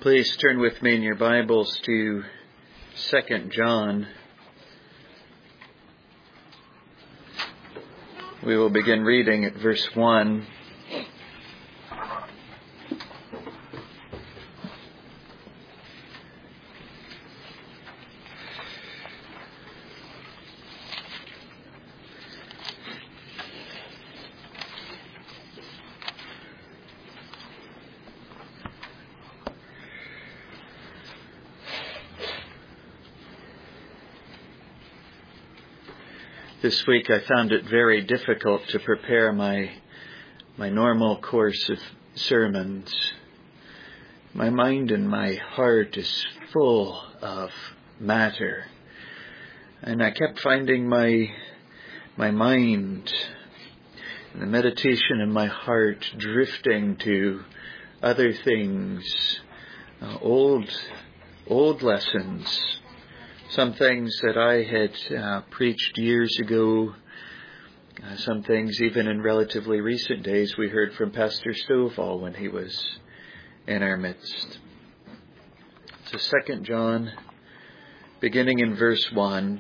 Please turn with me in your Bibles to 2 John. We will begin reading at verse 1. This week I found it very difficult to prepare my normal course of sermons. My mind and my heart is full of matter. And I kept finding my mind and the meditation in my heart drifting to other things, old lessons. Some things that I had preached years ago, some things even in relatively recent days we heard from Pastor Stovall when he was in our midst. So 2 John, beginning in verse 1.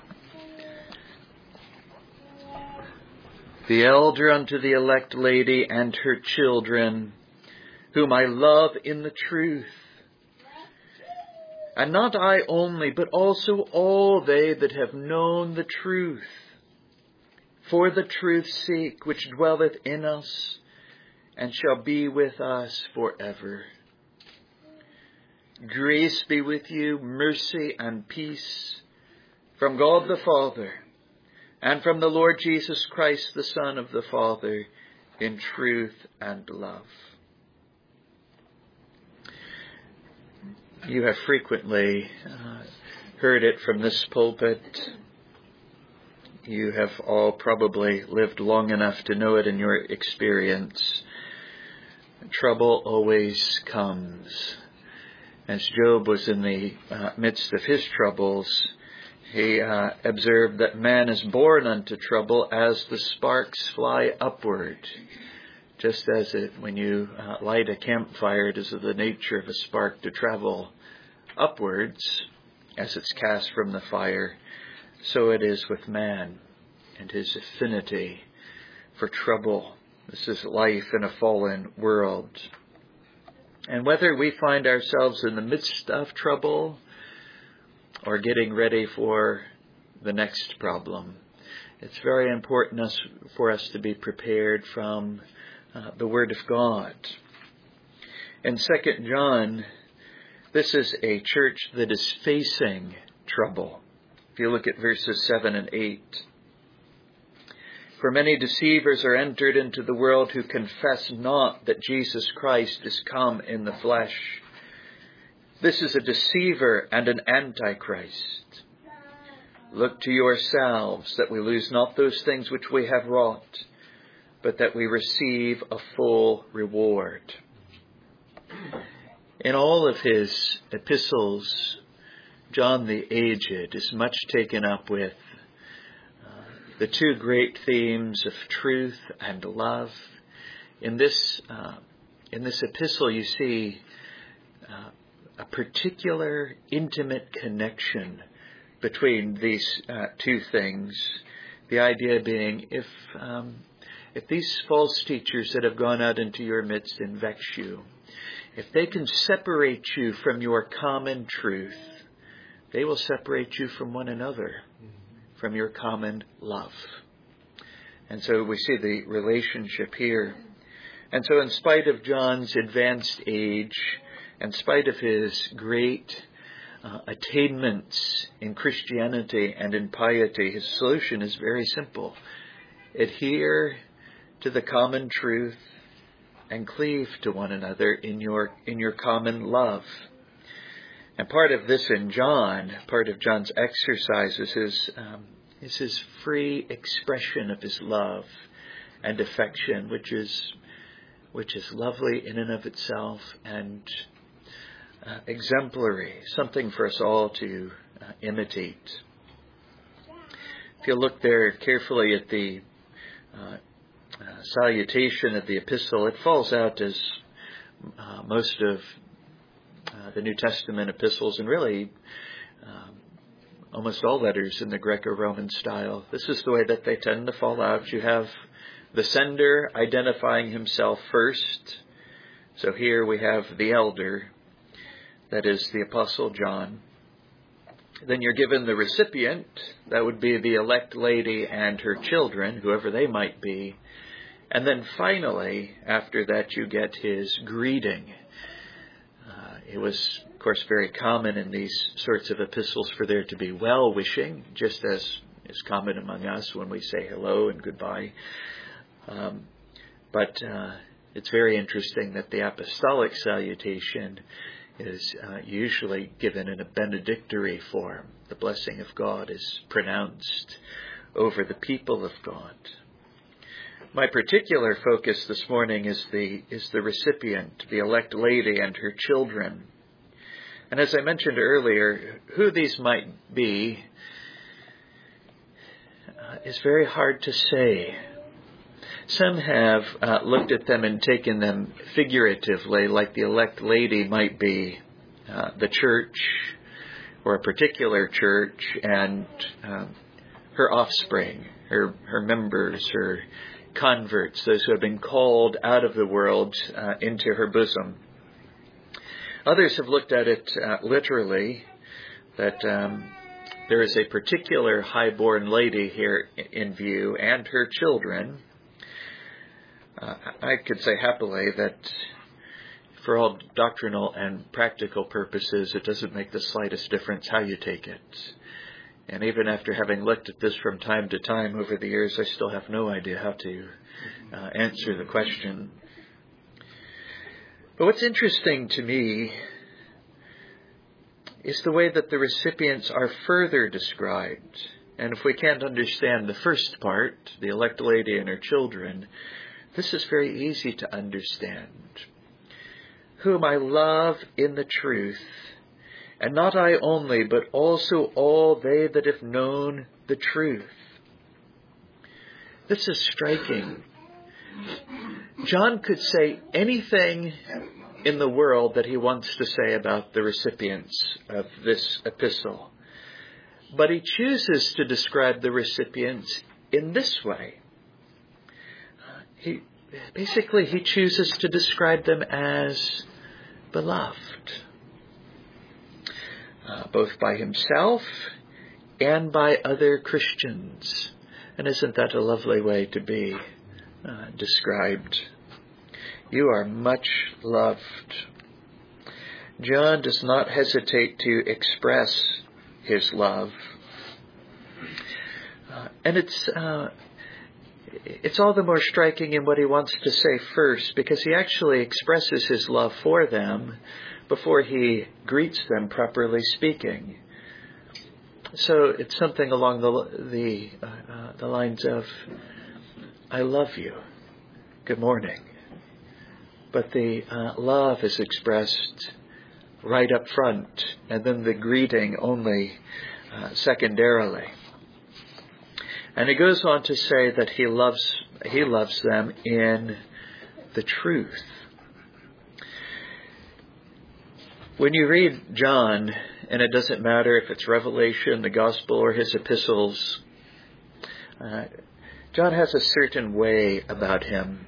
The elder unto the elect lady and her children, whom I love in the truth, and not I only, but also all they that have known the truth, for the truth's sake, which dwelleth in us, and shall be with us forever. Grace be with you, mercy and peace, from God the Father, and from the Lord Jesus Christ, the Son of the Father, in truth and love. You have frequently heard it from this pulpit. You have all probably lived long enough to know it in your experience. Trouble always comes. As Job was in the midst of his troubles, he observed that man is born unto trouble as the sparks fly upward. Just as when you light a campfire, it is of the nature of a spark to travel upwards as it's cast from the fire, so it is with man and his affinity for trouble. This is life in a fallen world. And whether we find ourselves in the midst of trouble or getting ready for the next problem, it's very important for us to be prepared from the Word of God. In 2 John, this is a church that is facing trouble. If you look at verses 7 and 8. For many deceivers are entered into the world who confess not that Jesus Christ is come in the flesh. This is a deceiver and an antichrist. Look to yourselves that we lose not those things which we have wrought, but that we receive a full reward. In all of his epistles, John the Aged is much taken up with the two great themes of truth and love. In this epistle, you see a particular intimate connection between these two things. The idea being, if these false teachers that have gone out into your midst and vex you, if they can separate you from your common truth, they will separate you from one another, from your common love. And so we see the relationship here. And so in spite of John's advanced age, in spite of his great attainments in Christianity and in piety, his solution is very simple. Adhere to the common truth and cleave to one another in your common love. And part of this in John, part of John's exercises is his free expression of his love and affection, which is lovely in and of itself and exemplary, something for us all to imitate. If you look there carefully at the salutation of the epistle, it falls out as most of the New Testament epistles, and really almost all letters in the Greco-Roman style, this is the way that they tend to fall out. You have the sender identifying himself first. So here we have the elder, that is the Apostle John. Then you're given the recipient, that would be the elect lady and her children, whoever they might be. And then finally, after that, you get his greeting. It was, of course, very common in these sorts of epistles for there to be well-wishing, just as is common among us when we say hello and goodbye. But it's very interesting that the apostolic salutation is usually given in a benedictory form. The blessing of God is pronounced over the people of God. My particular focus this morning is the recipient, the elect lady and her children. And as I mentioned earlier, who these might be is very hard to say. Some have looked at them and taken them figuratively, like the elect lady might be the church or a particular church and her offspring, her members, her converts, those who have been called out of the world into her bosom. Others have looked at it literally, that there is a particular highborn lady here in view and her children. I could say happily that for all doctrinal and practical purposes, it doesn't make the slightest difference how you take it. And even after having looked at this from time to time over the years, I still have no idea how to answer the question. But what's interesting to me is the way that the recipients are further described. And if we can't understand the first part, the elect lady and her children, this is very easy to understand. Whom I love in the truth, and not I only, but also all they that have known the truth. This is striking. John could say anything in the world that he wants to say about the recipients of this epistle. But he chooses to describe the recipients in this way. He chooses to describe them as beloved. Both by himself and by other Christians. And isn't that a lovely way to be described? You are much loved. John does not hesitate to express his love. And it's all the more striking in what he wants to say first, because he actually expresses his love for them before he greets them, properly speaking. So it's something along the lines of, I love you. Good morning. But the love is expressed right up front, and then the greeting only secondarily. And he goes on to say that he loves them in the truth. When you read John, and it doesn't matter if it's Revelation, the Gospel, or his epistles, John has a certain way about him.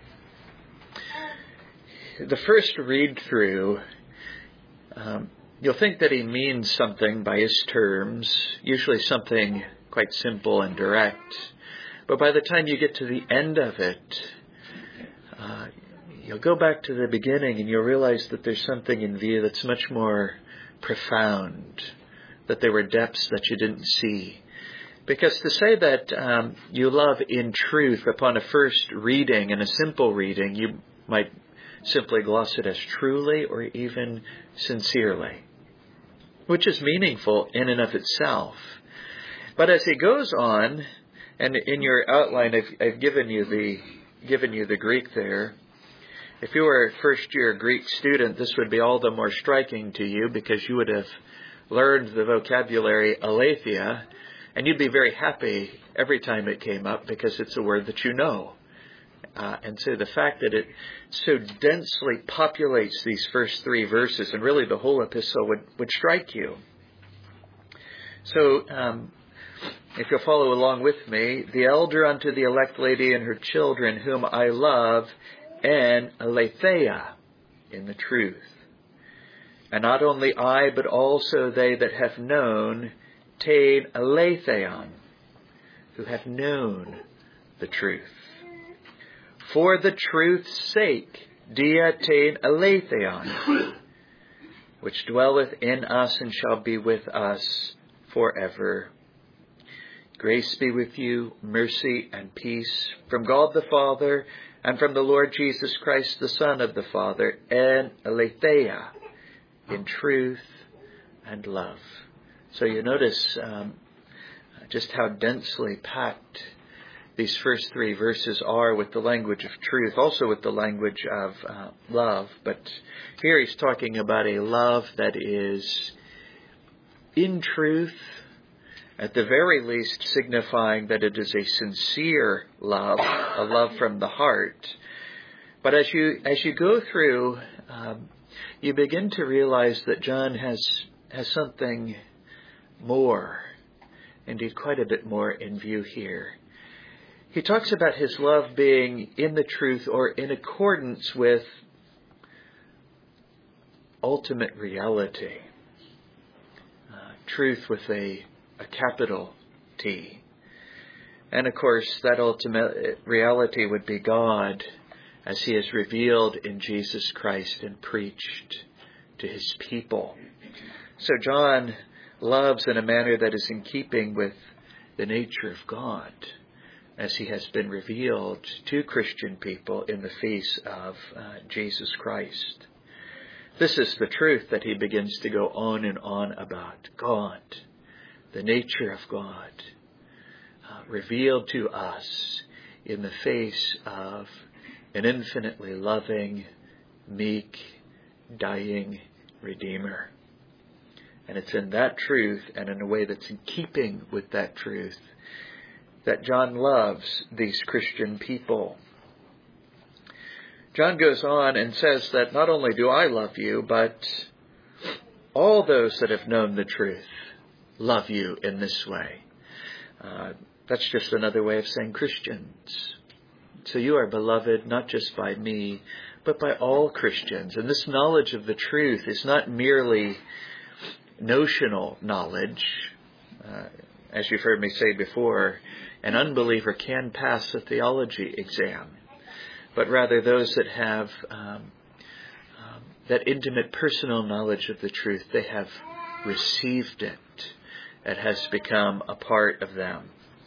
The first read through, you'll think that he means something by his terms, usually something quite simple and direct. But by the time you get to the end of it, you'll go back to the beginning and you'll realize that there's something in view that's much more profound, that there were depths that you didn't see. Because to say that you love in truth upon a first reading and a simple reading, you might simply gloss it as truly or even sincerely, which is meaningful in and of itself. But as he goes on, and in your outline I've given you the Greek there. If you were a first-year Greek student, this would be all the more striking to you because you would have learned the vocabulary aletheia, and you'd be very happy every time it came up because it's a word that you know. And so the fact that it so densely populates these first 3 verses, and really the whole epistle, would strike you. So if you'll follow along with me, the elder unto the elect lady and her children, whom I love, and aletheia in the truth. And not only I, but also they that have known, tein aletheion, who have known the truth. For the truth's sake, dia tein aletheion, which dwelleth in us and shall be with us forever. Grace be with you, mercy and peace from God the Father and from the Lord Jesus Christ, the Son of the Father, and aletheia, in truth and love. So you notice just how densely packed these first 3 verses are with the language of truth, also with the language of love. But here he's talking about a love that is in truth, at the very least signifying that it is a sincere love, a love from the heart. But as you go through, you begin to realize that John has something more, indeed quite a bit more in view here. He talks about his love being in the truth or in accordance with ultimate reality. Truth with a capital T. And of course, that ultimate reality would be God as he is revealed in Jesus Christ and preached to his people. So John loves in a manner that is in keeping with the nature of God as he has been revealed to Christian people in the face of Jesus Christ. This is the truth that he begins to go on and on about. God, the nature of God, revealed to us in the face of an infinitely loving, meek, dying Redeemer. And it's in that truth, and in a way that's in keeping with that truth, that John loves these Christian people. John goes on and says that not only do I love you, but all those that have known the truth love you in this way. That's just another way of saying Christians. So you are beloved not just by me, but by all Christians. And this knowledge of the truth is not merely notional knowledge. As you've heard me say before, an unbeliever can pass a theology exam, but rather those that have that intimate personal knowledge of the truth, they have received it. It has become a part of them.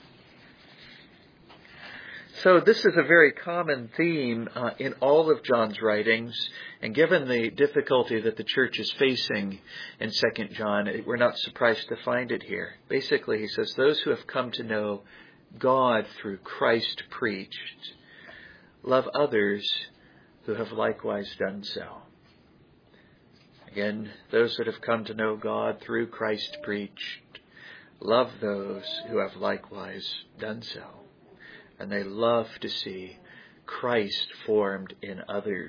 So this is a very common theme in all of John's writings, and given the difficulty that the church is facing in 2 John, we're not surprised to find it here. Basically, he says, those who have come to know God through Christ preached, love others who have likewise done so. Again, those that have come to know God through Christ preached, love those who have likewise done so. And they love to see Christ formed in others.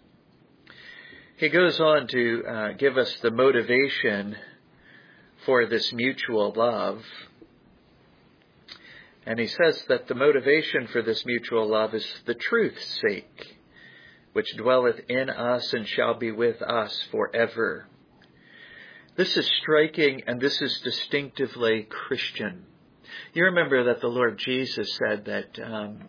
He goes on to give us the motivation for this mutual love. And he says that the motivation for this mutual love is the truth's sake, which dwelleth in us and shall be with us forever. This is striking, and this is distinctively Christian. You remember that the Lord Jesus said that,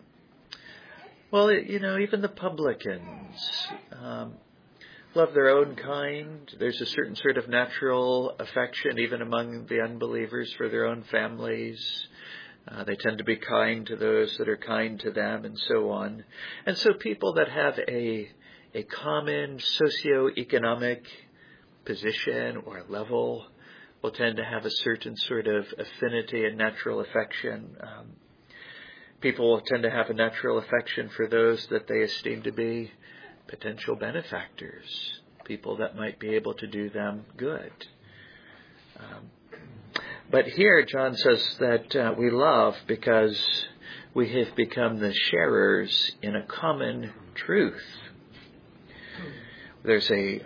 even the publicans love their own kind. There's a certain sort of natural affection, even among the unbelievers, for their own families. They tend to be kind to those that are kind to them, and so on. And so people that have a common socioeconomic position or level will tend to have a certain sort of affinity and natural affection. People will tend to have a natural affection for those that they esteem to be potential benefactors, people that might be able to do them good. But here John says that we love because we have become the sharers in a common truth. There's a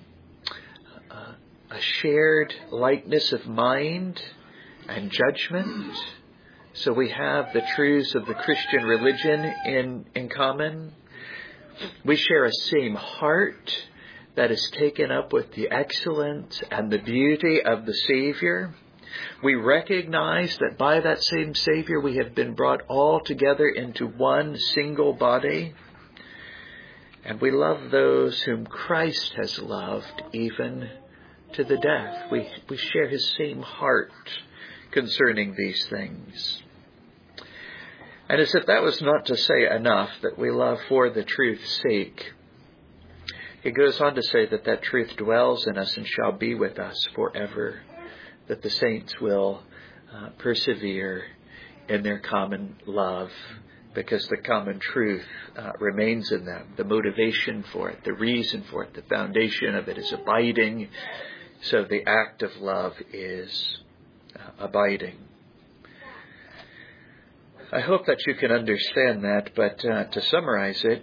shared likeness of mind and judgment. So we have the truths of the Christian religion in common. We share a same heart that is taken up with the excellence and the beauty of the Savior. We recognize that by that same Savior we have been brought all together into one single body. And we love those whom Christ has loved even to the death. We share his same heart concerning these things. And as if that was not to say enough that we love for the truth's sake, he goes on to say that that truth dwells in us and shall be with us forever, that the saints will persevere in their common love because the common truth remains in them. The motivation for it, the reason for it, the foundation of it is abiding. So the act of love is abiding. I hope that you can understand that, but to summarize it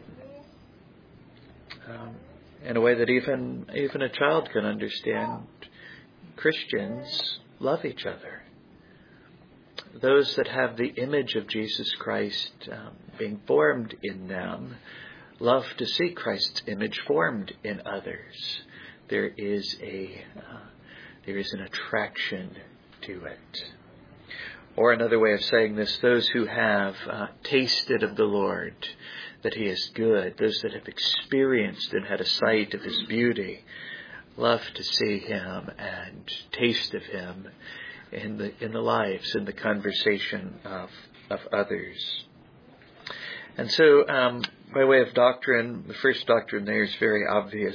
in a way that even a child can understand, Christians love each other. Those that have the image of Jesus Christ being formed in them love to see Christ's image formed in others. There is an attraction to it. Or another way of saying this, those who have tasted of the Lord, that he is good, those that have experienced and had a sight of his beauty, love to see him and taste of him in the lives, in the conversation of others. And so, by way of doctrine, the first doctrine there is very obvious.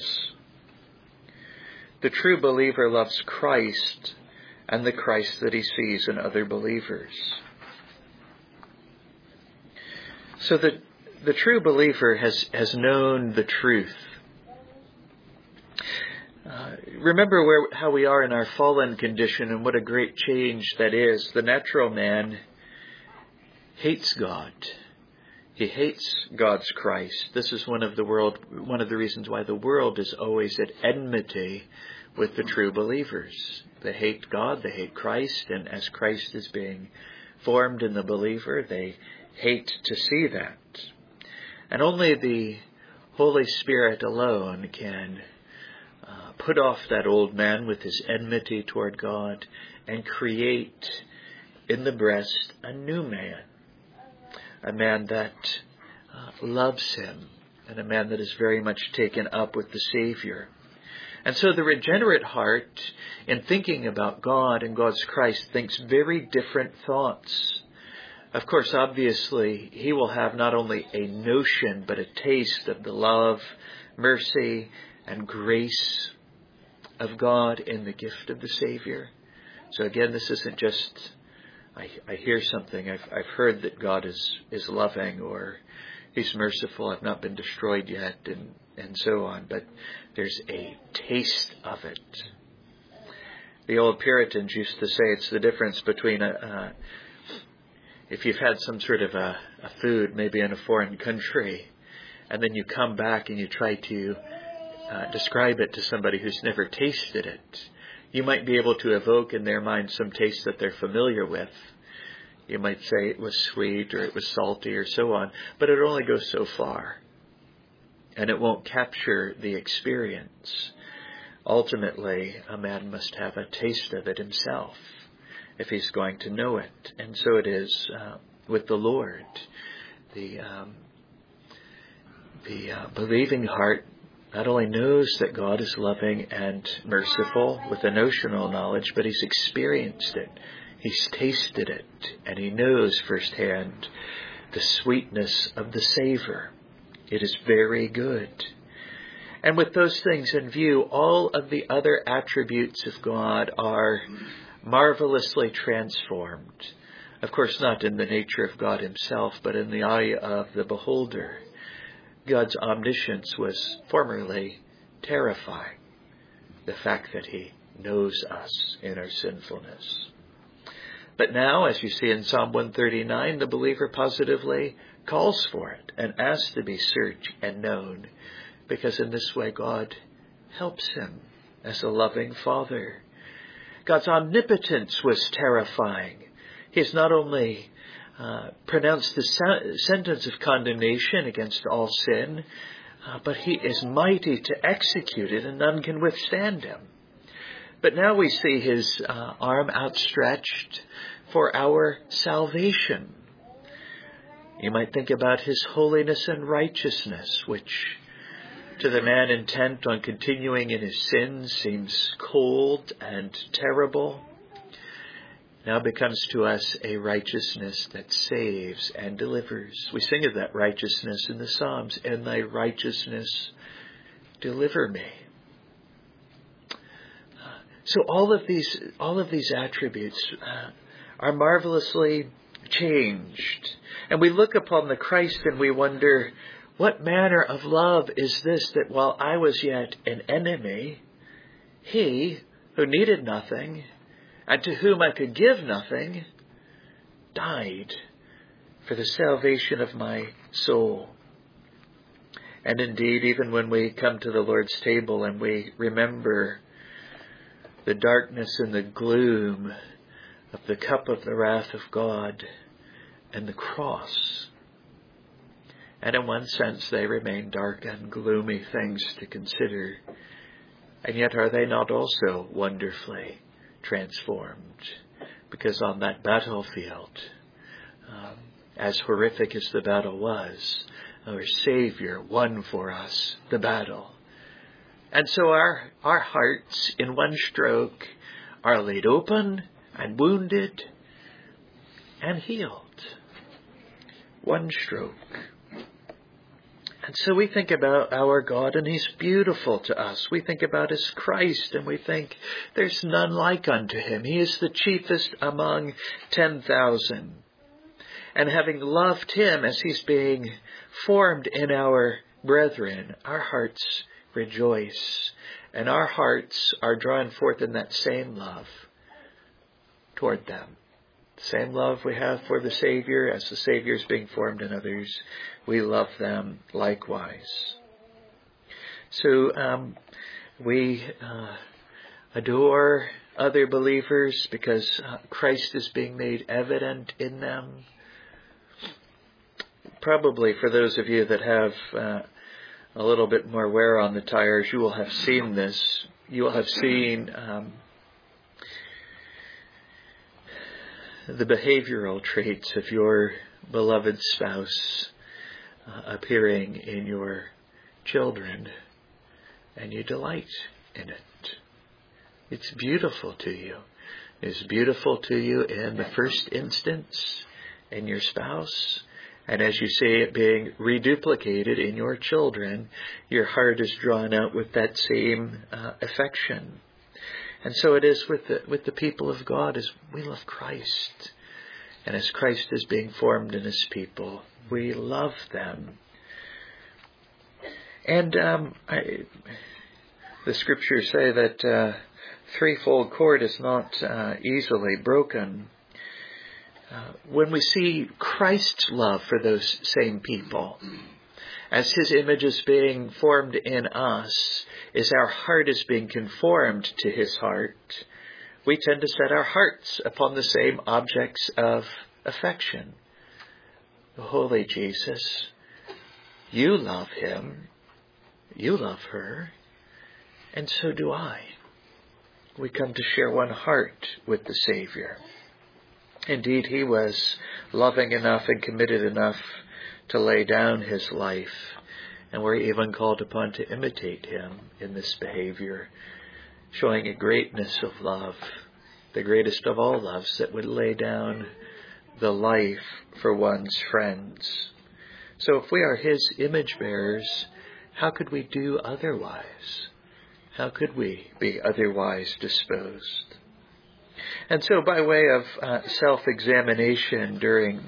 The true believer loves Christ and the Christ that he sees in other believers. So the true believer has known the truth. Remember how we are in our fallen condition and what a great change that is. The natural man hates God. He hates God's Christ. This is one of the reasons why the world is always at enmity with the true believers. They hate God, they hate Christ, and as Christ is being formed in the believer, they hate to see that. And only the Holy Spirit alone can put off that old man with his enmity toward God and create in the breast a new man. A man that loves him, and a man that is very much taken up with the Savior. And so the regenerate heart, in thinking about God and God's Christ, thinks very different thoughts. Of course, obviously, he will have not only a notion, but a taste of the love, mercy, and grace of God in the gift of the Savior. So again, this isn't just, I hear something, I've heard that God is loving, or he's merciful, I've not been destroyed yet, and so on. But there's a taste of it. The old Puritans used to say it's the difference between if you've had some sort of a food, maybe in a foreign country, and then you come back and you try to describe it to somebody who's never tasted it. You might be able to evoke in their mind some taste that they're familiar with. You might say it was sweet or it was salty or so on, but it only goes so far. And it won't capture the experience. Ultimately, a man must have a taste of it himself if he's going to know it. And so it is with the Lord. The believing heart not only knows that God is loving and merciful with a notional knowledge, but he's experienced it. He's tasted it, and he knows firsthand the sweetness of the savor. It is very good. And with those things in view, all of the other attributes of God are marvelously transformed. Of course, not in the nature of God himself, but in the eye of the beholder. God's omniscience was formerly terrifying. The fact that he knows us in our sinfulness. But now, as you see in Psalm 139, the believer positively calls for it and asks to be searched and known, because in this way God helps him as a loving Father. God's omnipotence was terrifying. He has not only pronounced the sentence of condemnation against all sin, but he is mighty to execute it, and none can withstand him. But now we see his arm outstretched for our salvation. You might think about his holiness and righteousness, which to the man intent on continuing in his sins seems cold and terrible. Now becomes to us a righteousness that saves and delivers. We sing of that righteousness in the Psalms. "In thy righteousness, deliver me." So all of these attributes are marvelously changed. And we look upon the Christ and we wonder, what manner of love is this, that while I was yet an enemy, he who needed nothing and to whom I could give nothing died for the salvation of my soul. And indeed, even when we come to the Lord's table and we remember the darkness and the gloom of the cup of the wrath of God and the cross, and in one sense they remain dark and gloomy things to consider, and yet are they not also wonderfully transformed? Because on that battlefield, as horrific as the battle was, our Savior won for us the battle. And so our hearts in one stroke are laid open and wounded and healed. One stroke. And so we think about our God, and he's beautiful to us. We think about his Christ, and we think there's none like unto him. He is the chiefest among 10,000. And having loved him as he's being formed in our brethren, our hearts rejoice, and our hearts are drawn forth in that same love toward them. The same love we have for the Savior, as the Savior is being formed in others, we love them likewise. So we adore other believers because Christ is being made evident in them. Probably for those of you that have a little bit more wear on the tires, you will have seen this. You will have seen the behavioral traits of your beloved spouse appearing in your children, and you delight in it. It's beautiful to you. It's beautiful to you in the first instance in your spouse. And as you see it being reduplicated in your children, your heart is drawn out with that same affection. And so it is with the people of God as we love Christ. And as Christ is being formed in his people, we love them. And the scriptures say that threefold cord is not easily broken. When we see Christ's love for those same people, as his image is being formed in us, as our heart is being conformed to his heart, we tend to set our hearts upon the same objects of affection. The Holy Jesus, you love him, you love her, and so do I. We come to share one heart with the Savior. Indeed, he was loving enough and committed enough to lay down his life, and we're even called upon to imitate him in this behavior, showing a greatness of love, the greatest of all loves, that would lay down the life for one's friends. So if we are his image bearers, how could we do otherwise? How could we be otherwise disposed? And so by way of self-examination during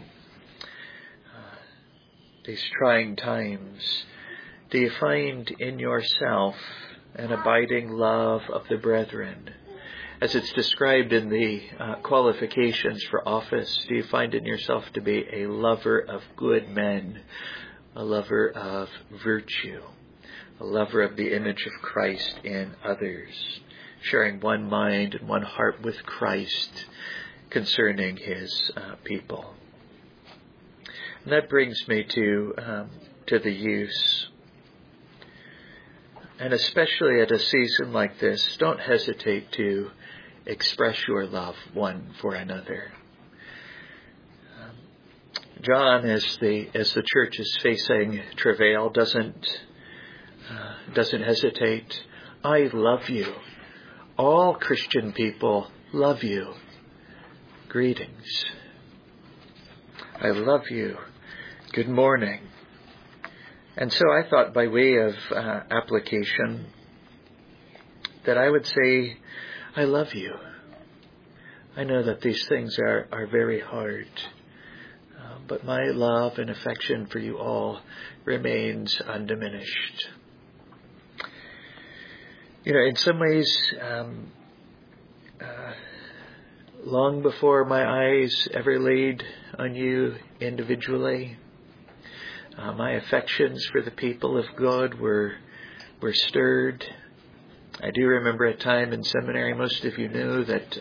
these trying times, do you find in yourself an abiding love of the brethren, as it's described in the qualifications for office, do you find in yourself to be a lover of good men, a lover of virtue, a lover of the image of Christ in others, sharing one mind and one heart with Christ concerning his people? And that brings me to the use. And especially at a season like this, don't hesitate to express your love one for another. John, as the church is facing travail, doesn't hesitate. I love you. All Christian people love you. Greetings. I love you. Good morning. And so I thought, by way of application, that I would say, I love you. I know that these things are very hard, but my love and affection for you all remains undiminished. You know, in some ways, long before my eyes ever laid on you individually, my affections for the people of God were stirred. I do remember a time in seminary, most of you know, that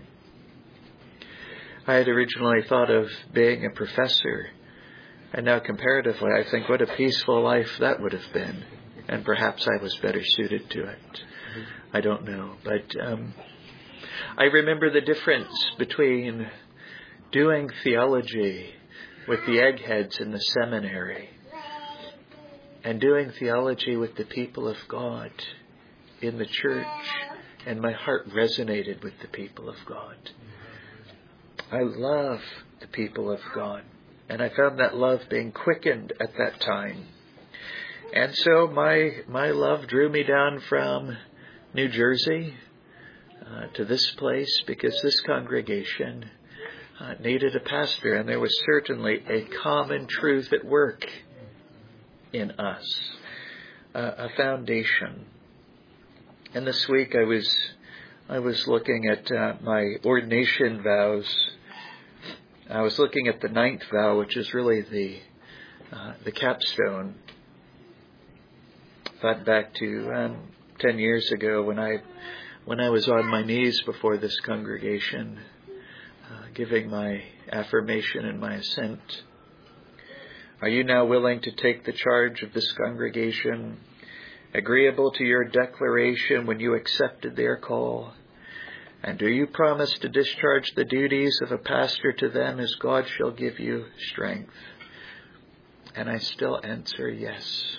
I had originally thought of being a professor. And now comparatively, I think what a peaceful life that would have been. And perhaps I was better suited to it. I don't know. But I remember the difference between doing theology with the eggheads in the seminary and doing theology with the people of God in the church, and my heart resonated with the people of God. I love the people of God, and I found that love being quickened at that time. And so my love drew me down from New Jersey to this place, because this congregation needed a pastor, and there was certainly a common truth at work in us, a foundation. And this week I was looking at my ordination vows. I was looking at the 9th vow, which is really the capstone. Thought back to 10 years ago when I was on my knees before this congregation, giving my affirmation and my assent. Are you now willing to take the charge of this congregation, agreeable to your declaration when you accepted their call? And do you promise to discharge the duties of a pastor to them as God shall give you strength? And I still answer yes.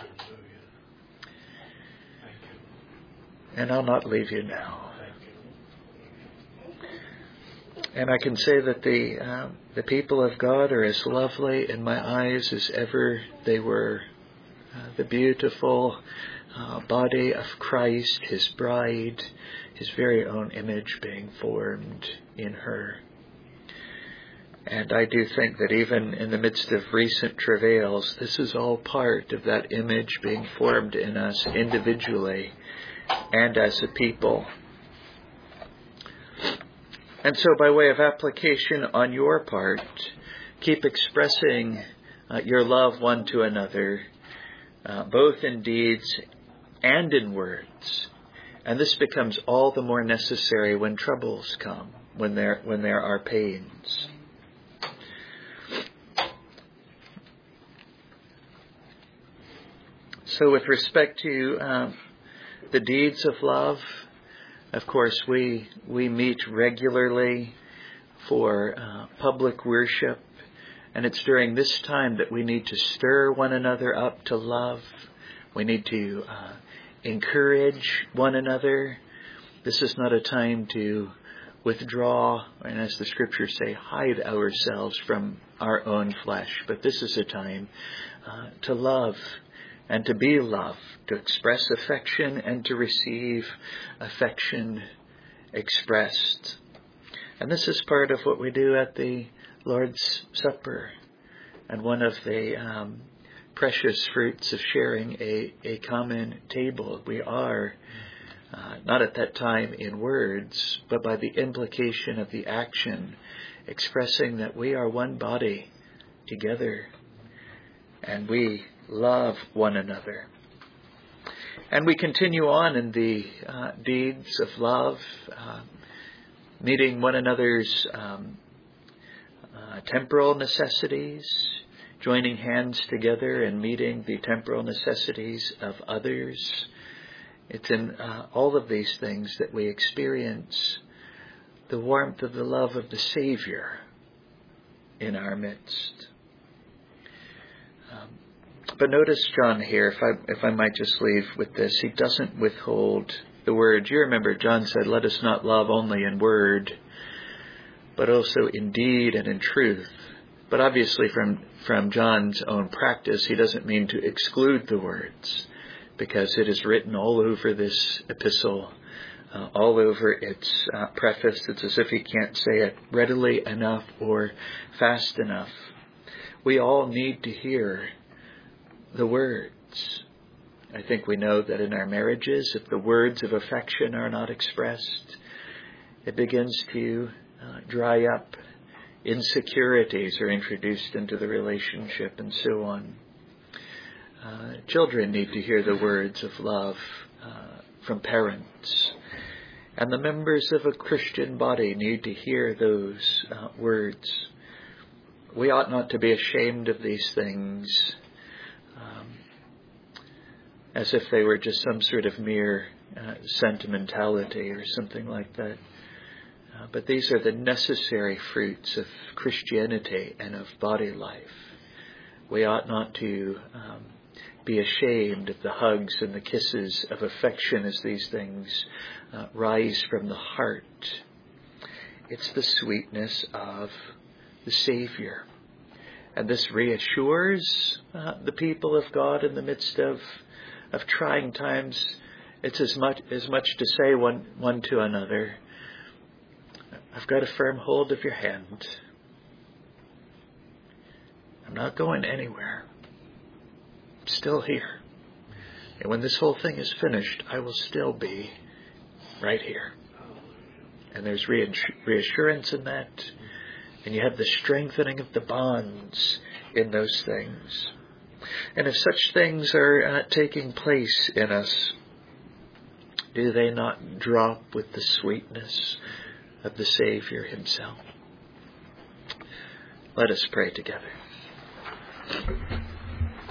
And I'll not leave you now. And I can say that the people of God are as lovely in my eyes as ever they were. The beautiful body of Christ, his bride, his very own image being formed in her. And I do think that even in the midst of recent travails, this is all part of that image being formed in us individually and as a people. And so by way of application on your part, keep expressing your love one to another, both in deeds and in words. And this becomes all the more necessary when troubles come, when there are pains. So with respect to the deeds of love, of course, we meet regularly for public worship, and it's during this time that we need to stir one another up to love. We need to encourage one another. This is not a time to withdraw, and as the scriptures say, hide ourselves from our own flesh. But this is a time to love and to be loved, to express affection and to receive affection expressed. And this is part of what we do at the Lord's Supper. And one of the precious fruits of sharing a common table. We are not at that time in words, but by the implication of the action, expressing that we are one body together and we love one another. And we continue on in the deeds of love, meeting one another's temporal necessities, joining hands together and meeting the temporal necessities of others. It's in all of these things that we experience the warmth of the love of the Savior in our midst. But notice John here, if I might just leave with this, he doesn't withhold the word. You remember John said, let us not love only in word, but also in deed and in truth. But obviously from John's own practice, he doesn't mean to exclude the words, because it is written all over this epistle, all over its preface. It's as if he can't say it readily enough or fast enough. We all need to hear the words. I think we know that in our marriages, if the words of affection are not expressed, it begins to dry up. Insecurities are introduced into the relationship and so on. Children need to hear the words of love from parents. And the members of a Christian body need to hear those words. We ought not to be ashamed of these things as if they were just some sort of mere sentimentality or something like that. But these are the necessary fruits of Christianity and of body life. We ought not to be ashamed of the hugs and the kisses of affection as these things rise from the heart. It's the sweetness of the Savior. And this reassures the people of God in the midst of trying times. It's as much to say one to another, I've got a firm hold of your hand. I'm not going anywhere. I'm still here. And when this whole thing is finished, I will still be right here. And there's reassurance in that. And you have the strengthening of the bonds in those things. And if such things are taking place in us, do they not drop with the sweetness of the Savior himself? Let us pray together.